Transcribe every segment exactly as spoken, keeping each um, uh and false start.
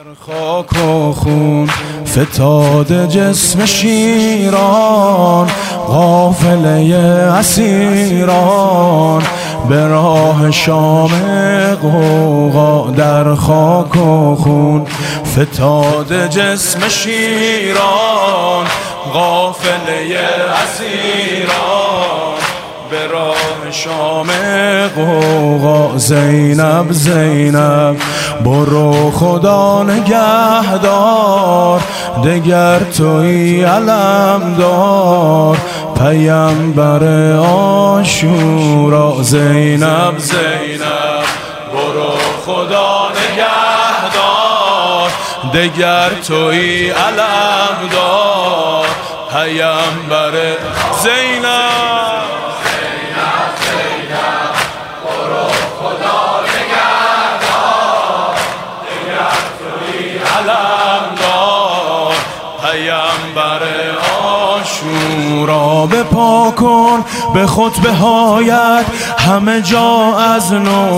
خاک و خون فتاده جسم شیران، قافله اسیران به راه شام غوغا. در خاک و خون فتاده جسم شیران، قافله اسیران به راه شام غوغا. زینب زینب برو خدا نگهدار، دگر توی علمدار پیامبر عاشورا. زینب زینب برو خدا نگهدار، دگر توی علمدار پیامبر. زینب پیامبر عاشورا. بپا کن به خطبه هایت همه جا از نو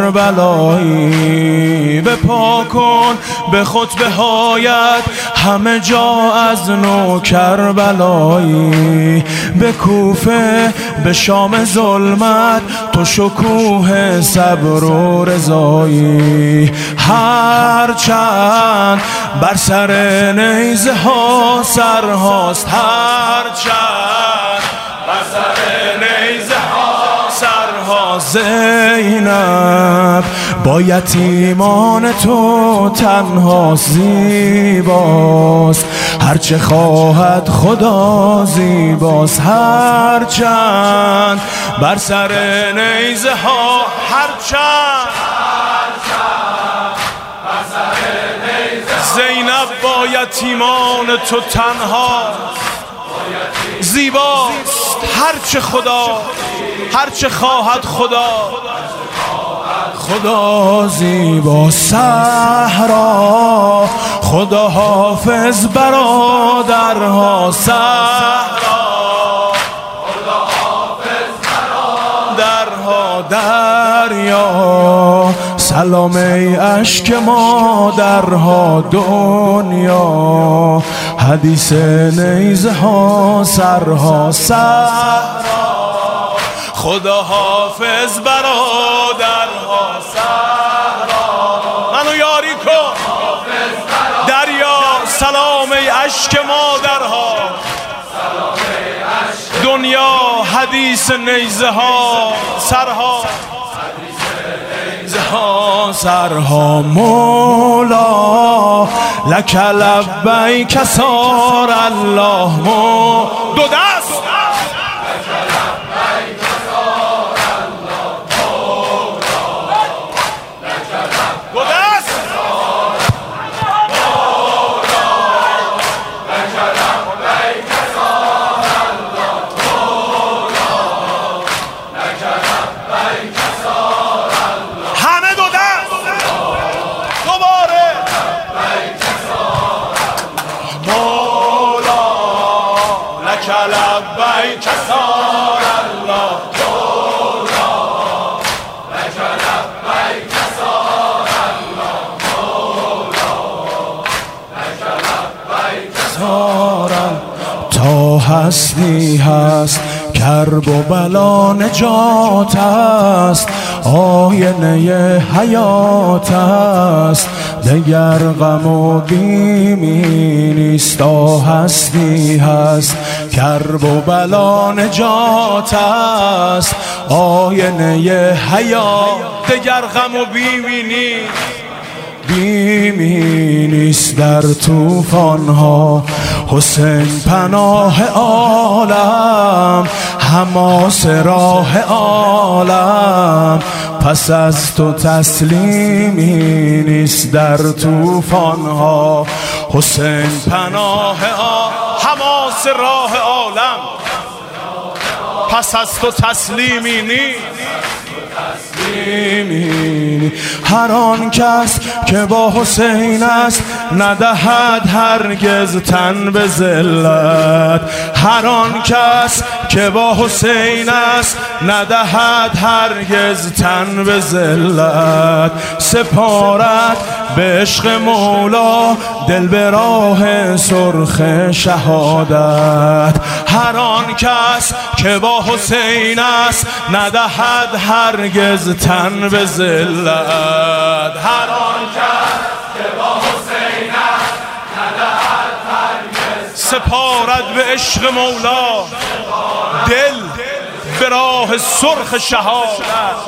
کربلایی. بپا کن به خطبه هایت همه جا از نو کربلایی. به کوفه به شام ظلمت تو شکوه صبر و رضایی. هرچند بر سر نیزه ها سرهاست، هرچند بر سر نیزه ها سرهاست. زینب با یتیمان تو تنها زیباست، هرچه خواهد خدا زیباست. هرچند بر سر نیزه ها، هرچند زینب با یتیمان تو تنها زیباست، هرچه خدا هرچه خواهد خدا خدا زیبا. صحرا خدا حافظ برادرها، صحرا خدا حافظ برادرها. دریا سلام ای اشک مادرها، دنیا حدیث نیزه ها سرها. صحرا خدا حافظ برادرها، صحرا منو یاری کن. دریا سلام ای اشک مادرها، دنیا حدیث نیزه ها سرها. سرها مولا لک لبیک سار الله. مو دو دست لبیک سار الله. مولا لک لبیک سار الله. مولا لک لبیک سار الله. تا هستی هست کرب و بلا نجات است، آینه حیات است دگر غم و بیمی نیست. تا هستی هست کرب و بلا نجات است، آینه حیات دگر غم و بیمی نیست. بیمی نیست در طوفان‌ها حسین پناه عالم، حماس راه عالم. پس از تو تسلیمی نیست در طوفان‌ها حسین پناه عالم، حماس راه عالم. پس از تو تسلیمی نیست. هر آن کس که با حسین است ندهد هرگز تن به ذلت، هر آن کس که با حسین است ندهد هرگز تن به ذلت، سپارد به عشق مولا دل به راه سرخ شهادت. هر آن کس که با حسین است ندهد هرگز تن به ذلت، هر آن کس که با حسین است ندهد هرگز سپارد به عشق مولا دل به راه سرخ شهادت.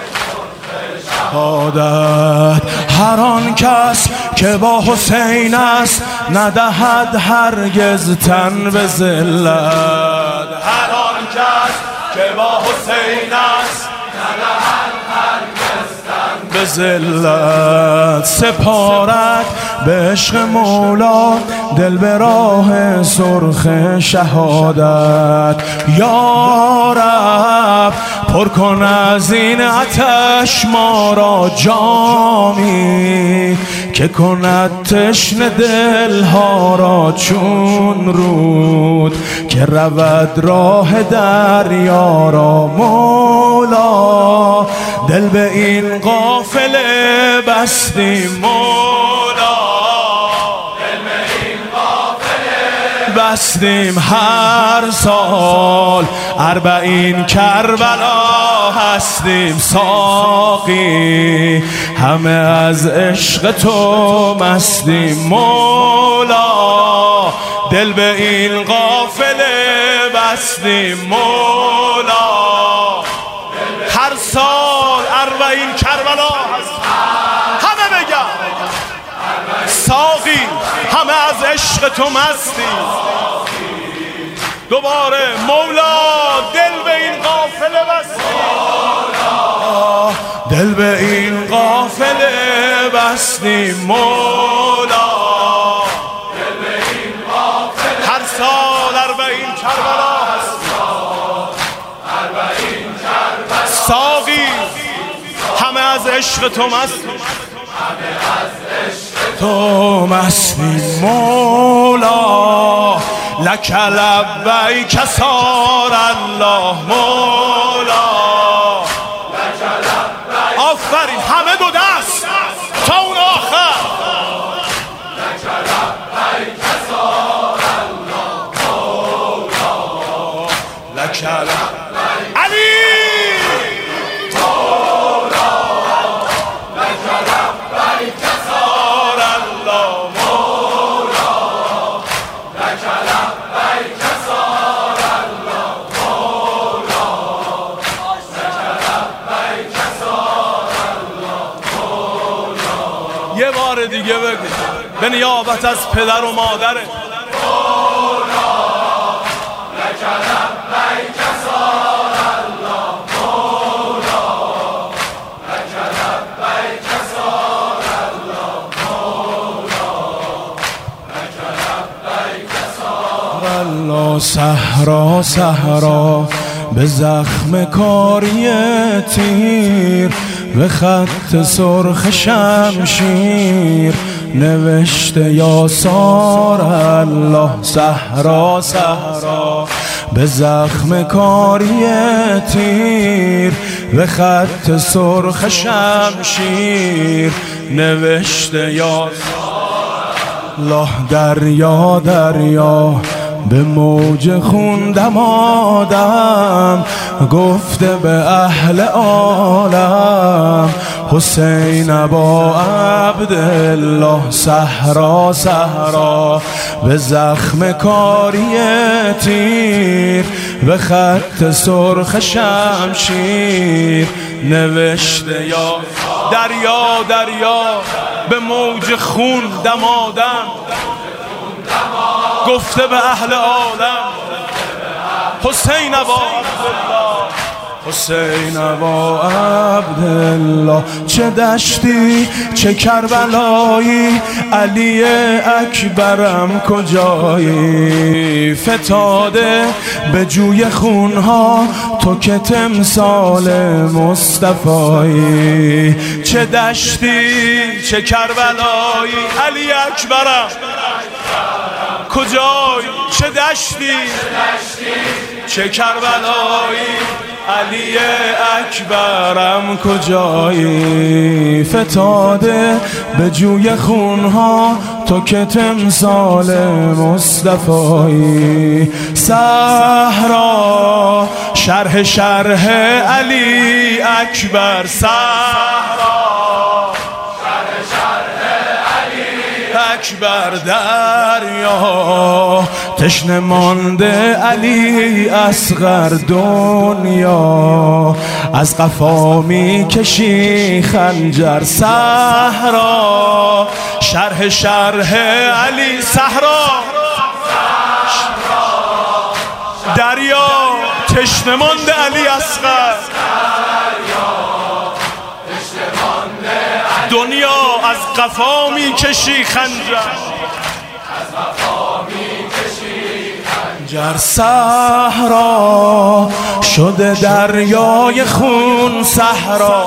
هر آن کس که با حسین است ندهد هرگز تن به ذلت، هر آن کس که با حسین است ندهد هرگز تن به ذلت، سپارد به عشق مولا دل به راه سرخ شهادت. یا رب پر کن از این آتش ما را جامی که کند تشنه دلها را چون رود، که رود راه دریا را مولا دل به این قافله بستیم مولا، دل به این قافله بستیم هر سال اربعین کربلا هستیم ساقی، همه از عشق تو مستیم مولا دل به این قافله بستیم مولا. هر سال اربعین کربلا هستیم، همه بگم ساقی، همه از عشق تو مستیم. دوباره مولا دل به این قافله بستیم، دل به این قافله بستیم مولا، دل به این قافله هر سال اربعین کربلا هستیم، اربعین کربلا ساقی، همه از عشق تو مستیم، همه از عشق تو مستیم مولا. لک لبیک سار الله مولا، لک لبیک. آفرین، همه دو دست تا اون آخر. لک لبیک سار الله مولا، لک لبیک علی مولا، لک لبیک سار الله مولا، لک لبیک سار الله مولا، لک لبیک سار الله مولا. یه بار دیگه بگو به نیابت از پدر و مادره مولا، لک لبیک سار الله مولا، لک لبیک سار الله مولا، لک لبیک سار الله. صحرا صحرا به زخم کاری تیر، به خط سرخ شمشیر نوشته یا سار الله. صحرا صحرا به زخم کاری تیر، به خط سرخ شمشیر نوشته یا الله. دریا دریا به موج خون دمادم، گفته به اهل عالم حسین ابا عبدالله. صحرا صحرا به زخم کاری تیر، به خط سرخ شمشیر نوشته یا دریا دریا به موج خون دمادم، گفته به اهل عالم حسین ابا عبدالله، حسین ابا عبدالله. چه دشتی چه کربلایی، علی اکبرم کجایی، فتاده به جوی خونها تو که تمثال مصطفایی. چه دشتی چه کربلایی، علی اکبرم کجایی چه دشتی چه کربلایی علی اکبرم کجایی فتاده به جوی خونها تو که تمثال مصطفایی صحرا شرح شرح علی اکبر صحرا اکبر دریا تشنه مانده علی اصغر دنیا از قفا می کشی خنجر صحرا شرح شرح علی صحرا دریا تشنه مانده علی اصغر دنیا از قفا می کشی خنجر خنجر صحرا شده دریای خون صحرا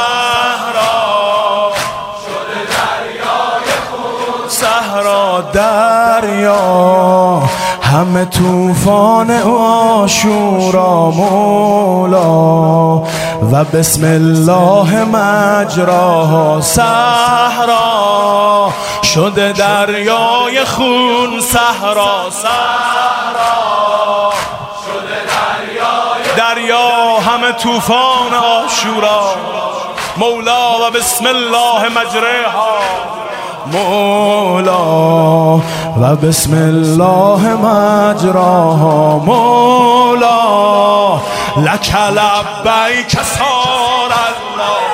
صحرا شده دریای خون صحرا دریا همه طوفان عاشورا مولا و بسم الله مجراها صحرا شده دریای خون صحرا صحرا شده دریای دریا همه طوفان عاشورا مولا و بسم الله مجراها مولا و بسم الله مجراها مولا لک لبیک صار الله